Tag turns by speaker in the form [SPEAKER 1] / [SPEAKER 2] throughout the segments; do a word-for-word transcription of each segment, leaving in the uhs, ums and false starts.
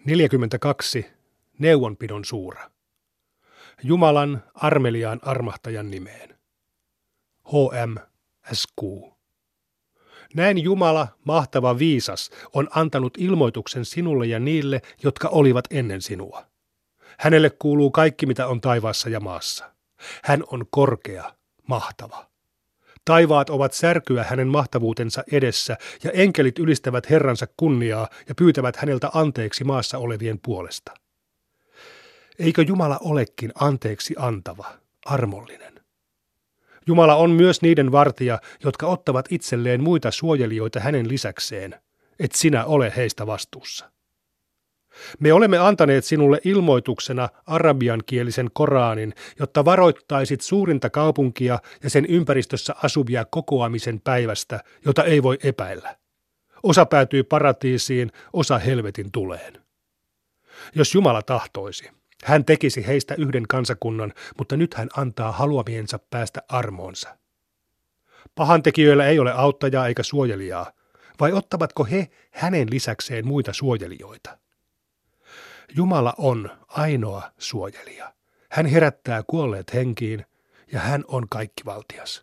[SPEAKER 1] neljäkymmentäkaksi. Neuvonpidon suura. Jumalan armeliaan armahtajan nimeen. H M S Q. Näin Jumala, mahtava viisas, on antanut ilmoituksen sinulle ja niille, jotka olivat ennen sinua. Hänelle kuuluu kaikki, mitä on taivaassa ja maassa. Hän on korkea, mahtava. Taivaat ovat särkyä hänen mahtavuutensa edessä, ja enkelit ylistävät Herransa kunniaa ja pyytävät häneltä anteeksi maassa olevien puolesta. Eikö Jumala olekin anteeksi antava, armollinen? Jumala on myös niiden vartija, jotka ottavat itselleen muita suojelijoita hänen lisäkseen, et sinä ole heistä vastuussa. Me olemme antaneet sinulle ilmoituksena arabiankielisen Koraanin, jotta varoittaisit suurinta kaupunkia ja sen ympäristössä asuvia kokoamisen päivästä, jota ei voi epäillä. Osa päätyy paratiisiin, osa helvetin tuleen. Jos Jumala tahtoisi, hän tekisi heistä yhden kansakunnan, mutta nyt hän antaa haluamiensa päästä armoonsa. Pahantekijöillä ei ole auttajaa eikä suojelijaa, vai ottavatko he hänen lisäkseen muita suojelijoita? Jumala on ainoa suojelija. Hän herättää kuolleet henkiin ja hän on kaikkivaltias.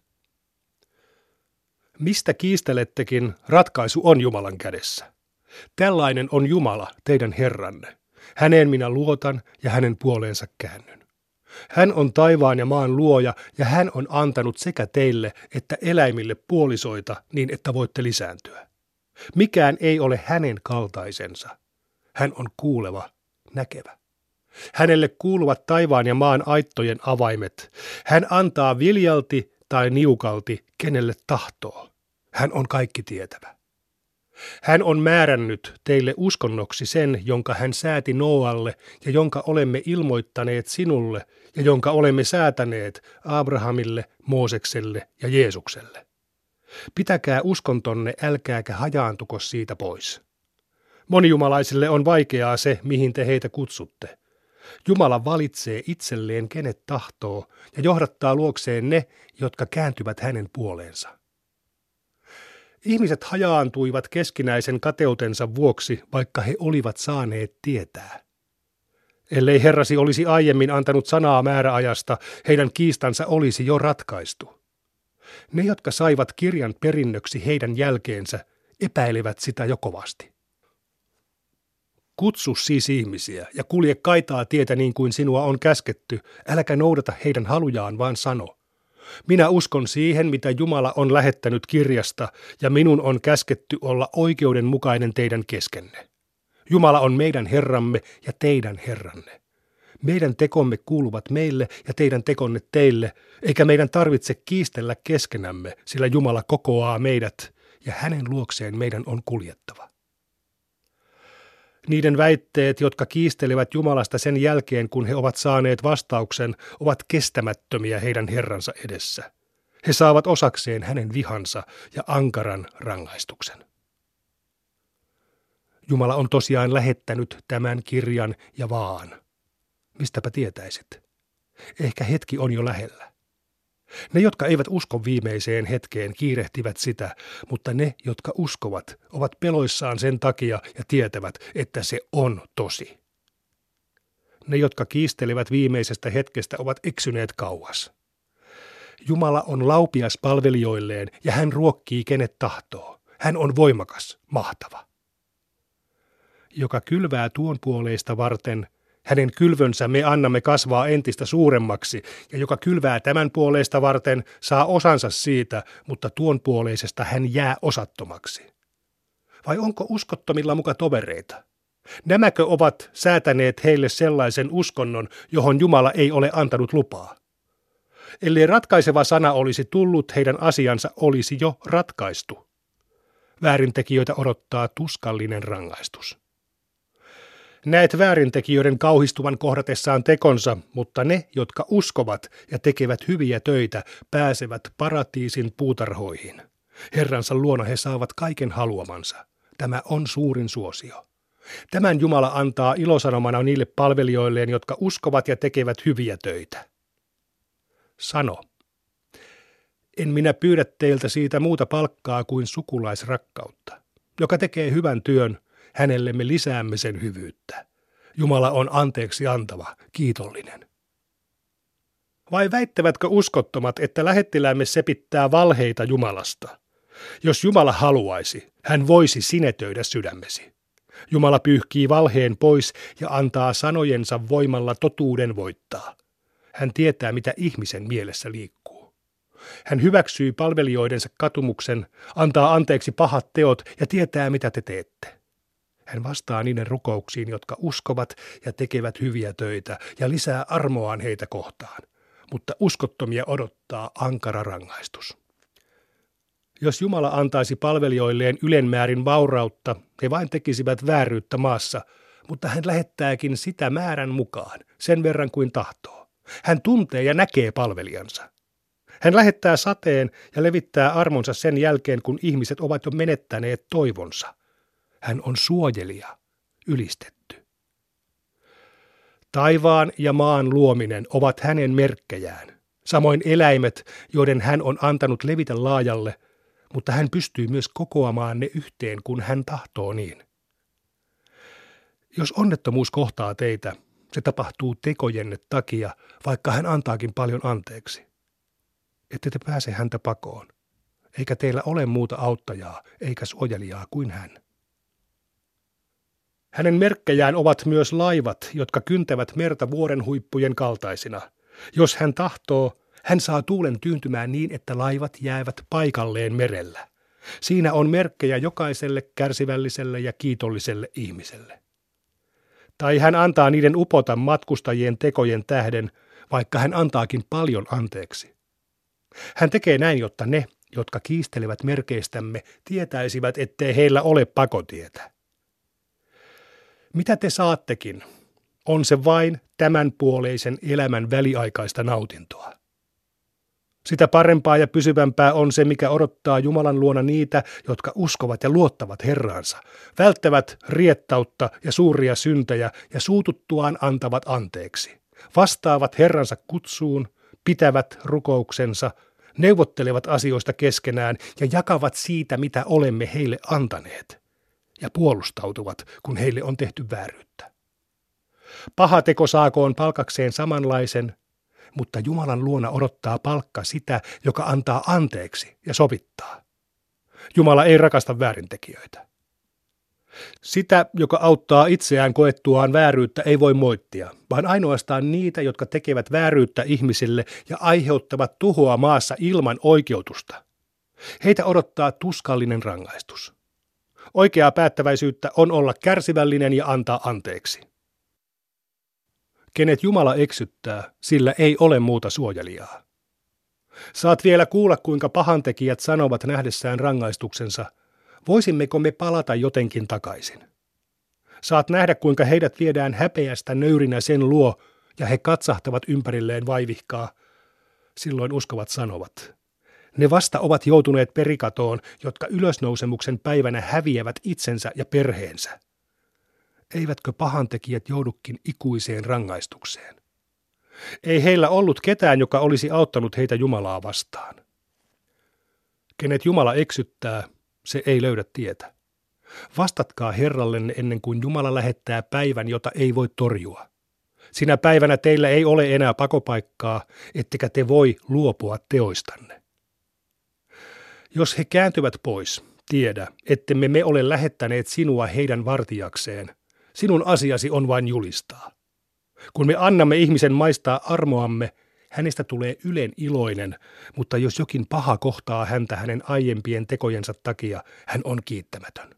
[SPEAKER 1] Mistä kiistelettekin, ratkaisu on Jumalan kädessä. Tällainen on Jumala, teidän Herranne. Häneen minä luotan ja hänen puoleensa käännyn. Hän on taivaan ja maan luoja ja hän on antanut sekä teille että eläimille puolisoita niin, että voitte lisääntyä. Mikään ei ole hänen kaltaisensa. Hän on kuuleva, näkevä. Hänelle kuuluvat taivaan ja maan aittojen avaimet. Hän antaa viljalti tai niukalti, kenelle tahtoo. Hän on kaikki tietävä. Hän on määrännyt teille uskonnoksi sen, jonka hän sääti Nooalle ja jonka olemme ilmoittaneet sinulle ja jonka olemme säätäneet Abrahamille, Moosekselle ja Jeesukselle. Pitäkää uskontonne, älkääkä hajaantuko siitä pois. Monijumalaisille on vaikeaa se, mihin te heitä kutsutte. Jumala valitsee itselleen kenet tahtoo ja johdattaa luokseen ne, jotka kääntyvät hänen puoleensa. Ihmiset hajaantuivat keskinäisen kateutensa vuoksi, vaikka he olivat saaneet tietää. Ellei Herrasi olisi aiemmin antanut sanaa määräajasta, heidän kiistansa olisi jo ratkaistu. Ne, jotka saivat kirjan perinnöksi heidän jälkeensä, epäilevät sitä jo kovasti. Kutsu siis ihmisiä ja kulje kaitaa tietä niin kuin sinua on käsketty, äläkä noudata heidän halujaan, vaan sano. Minä uskon siihen, mitä Jumala on lähettänyt kirjasta, ja minun on käsketty olla oikeudenmukainen teidän keskenne. Jumala on meidän Herramme ja teidän Herranne. Meidän tekomme kuuluvat meille ja teidän tekonne teille, eikä meidän tarvitse kiistellä keskenämme, sillä Jumala kokoaa meidät, ja hänen luokseen meidän on kuljettava. Niiden väitteet, jotka kiistelevät Jumalasta sen jälkeen, kun he ovat saaneet vastauksen, ovat kestämättömiä heidän Herransa edessä. He saavat osakseen hänen vihansa ja ankaran rangaistuksen. Jumala on tosiaan lähettänyt tämän kirjan ja vaan. Mistäpä tietäisit? Ehkä hetki on jo lähellä. Ne, jotka eivät usko viimeiseen hetkeen, kiirehtivät sitä, mutta ne, jotka uskovat, ovat peloissaan sen takia ja tietävät, että se on tosi. Ne, jotka kiistelevät viimeisestä hetkestä, ovat eksyneet kauas. Jumala on laupias palvelijoilleen ja hän ruokkii kenet tahtoo. Hän on voimakas, mahtava. Joka kylvää tuon puoleista varten, hänen kylvönsä me annamme kasvaa entistä suuremmaksi, ja joka kylvää tämän puoleista varten, saa osansa siitä, mutta tuon puoleisesta hän jää osattomaksi. Vai onko uskottomilla muka tovereita? Nämäkö ovat säätäneet heille sellaisen uskonnon, johon Jumala ei ole antanut lupaa? Ellei ratkaiseva sana olisi tullut, heidän asiansa olisi jo ratkaistu. Väärintekijöitä odottaa tuskallinen rangaistus. Näet väärintekijöiden kauhistuvan kohdatessaan tekonsa, mutta ne, jotka uskovat ja tekevät hyviä töitä, pääsevät paratiisin puutarhoihin. Herransa luona he saavat kaiken haluamansa. Tämä on suurin suosio. Tämän Jumala antaa ilosanomana niille palvelijoilleen, jotka uskovat ja tekevät hyviä töitä. Sano. En minä pyydä teiltä siitä muuta palkkaa kuin sukulaisrakkautta. Joka tekee hyvän työn, hänelle me lisäämme sen hyvyyttä. Jumala on anteeksi antava, kiitollinen. Vai väittävätkö uskottomat, että lähettiläämme sepittää valheita Jumalasta? Jos Jumala haluaisi, hän voisi sinetöidä sydämesi. Jumala pyyhkii valheen pois ja antaa sanojensa voimalla totuuden voittaa. Hän tietää, mitä ihmisen mielessä liikkuu. Hän hyväksyy palvelijoidensa katumuksen, antaa anteeksi pahat teot ja tietää, mitä te teette. Hän vastaa niiden rukouksiin, jotka uskovat ja tekevät hyviä töitä ja lisää armoaan heitä kohtaan. Mutta uskottomia odottaa ankara rangaistus. Jos Jumala antaisi palvelijoilleen ylenmäärin vaurautta, he vain tekisivät vääryyttä maassa, mutta hän lähettääkin sitä määrän mukaan, sen verran kuin tahtoo. Hän tuntee ja näkee palvelijansa. Hän lähettää sateen ja levittää armonsa sen jälkeen, kun ihmiset ovat jo menettäneet toivonsa. Hän on suojelija, ylistetty. Taivaan ja maan luominen ovat hänen merkkejään, samoin eläimet, joiden hän on antanut levitä laajalle, mutta hän pystyy myös kokoamaan ne yhteen, kun hän tahtoo niin. Jos onnettomuus kohtaa teitä, se tapahtuu tekojenne takia, vaikka hän antaakin paljon anteeksi. Ette te pääse häntä pakoon, eikä teillä ole muuta auttajaa eikä suojelijaa kuin hän. Hänen merkkejään ovat myös laivat, jotka kyntävät merta vuoren huippujen kaltaisina. Jos hän tahtoo, hän saa tuulen tyyntymään niin, että laivat jäävät paikalleen merellä. Siinä on merkkejä jokaiselle kärsivälliselle ja kiitolliselle ihmiselle. Tai hän antaa niiden upota matkustajien tekojen tähden, vaikka hän antaakin paljon anteeksi. Hän tekee näin, jotta ne, jotka kiistelevät merkeistämme, tietäisivät, ettei heillä ole pakotietä. Mitä te saattekin, on se vain tämänpuoleisen elämän väliaikaista nautintoa. Sitä parempaa ja pysyvämpää on se, mikä odottaa Jumalan luona niitä, jotka uskovat ja luottavat Herraansa, välttävät riettautta ja suuria syntejä ja suututtuaan antavat anteeksi, vastaavat Herransa kutsuun, pitävät rukouksensa, neuvottelevat asioista keskenään ja jakavat siitä, mitä olemme heille antaneet, ja puolustautuvat, kun heille on tehty vääryyttä. Paha teko saakoon palkakseen samanlaisen, mutta Jumalan luona odottaa palkka sitä, joka antaa anteeksi ja sovittaa. Jumala ei rakasta väärintekijöitä. Sitä, joka auttaa itseään koettuaan vääryyttä, ei voi moittia, vaan ainoastaan niitä, jotka tekevät vääryyttä ihmisille ja aiheuttavat tuhoa maassa ilman oikeutusta. Heitä odottaa tuskallinen rangaistus. Oikeaa päättäväisyyttä on olla kärsivällinen ja antaa anteeksi. Kenet Jumala eksyttää, sillä ei ole muuta suojelijaa. Saat vielä kuulla, kuinka pahantekijät sanovat nähdessään rangaistuksensa, voisimmeko me palata jotenkin takaisin. Saat nähdä, kuinka heidät viedään häpeästä nöyrinä sen luo, ja he katsahtavat ympärilleen vaivihkaa. Silloin uskovat sanovat. Ne vasta ovat joutuneet perikatoon, jotka ylösnousemuksen päivänä häviävät itsensä ja perheensä. Eivätkö pahantekijät joudukin ikuiseen rangaistukseen? Ei heillä ollut ketään, joka olisi auttanut heitä Jumalaa vastaan. Kenet Jumala eksyttää, se ei löydä tietä. Vastatkaa Herrallenne ennen kuin Jumala lähettää päivän, jota ei voi torjua. Sinä päivänä teillä ei ole enää pakopaikkaa, ettekä te voi luopua teoistanne. Jos he kääntyvät pois, tiedä, ettemme me ole lähettäneet sinua heidän vartijakseen. Sinun asiasi on vain julistaa. Kun me annamme ihmisen maistaa armoamme, hänestä tulee ylen iloinen, mutta jos jokin paha kohtaa häntä hänen aiempien tekojensa takia, hän on kiittämätön.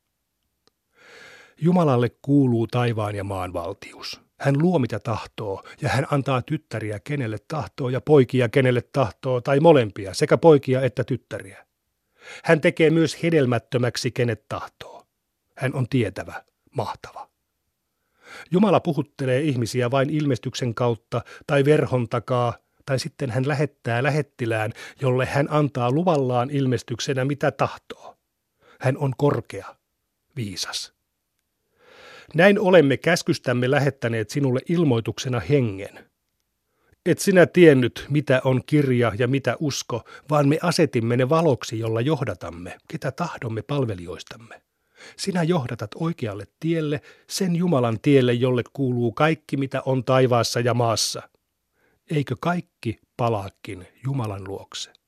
[SPEAKER 1] Jumalalle kuuluu taivaan ja maan valtius. Hän luo mitä tahtoo, ja hän antaa tyttäriä kenelle tahtoo ja poikia kenelle tahtoo, tai molempia, sekä poikia että tyttäriä. Hän tekee myös hedelmättömäksi kenet tahtoo. Hän on tietävä, mahtava. Jumala puhuttelee ihmisiä vain ilmestyksen kautta tai verhon takaa, tai sitten hän lähettää lähettilään, jolle hän antaa luvallaan ilmestyksenä mitä tahtoo. Hän on korkea, viisas. Näin olemme käskystämme lähettäneet sinulle ilmoituksena hengen. Et sinä tiennyt, mitä on kirja ja mitä usko, vaan me asetimme ne valoksi, jolla johdatamme, ketä tahdomme palvelijoistamme. Sinä johdatat oikealle tielle, sen Jumalan tielle, jolle kuuluu kaikki, mitä on taivaassa ja maassa. Eikö kaikki palaakin Jumalan luokse?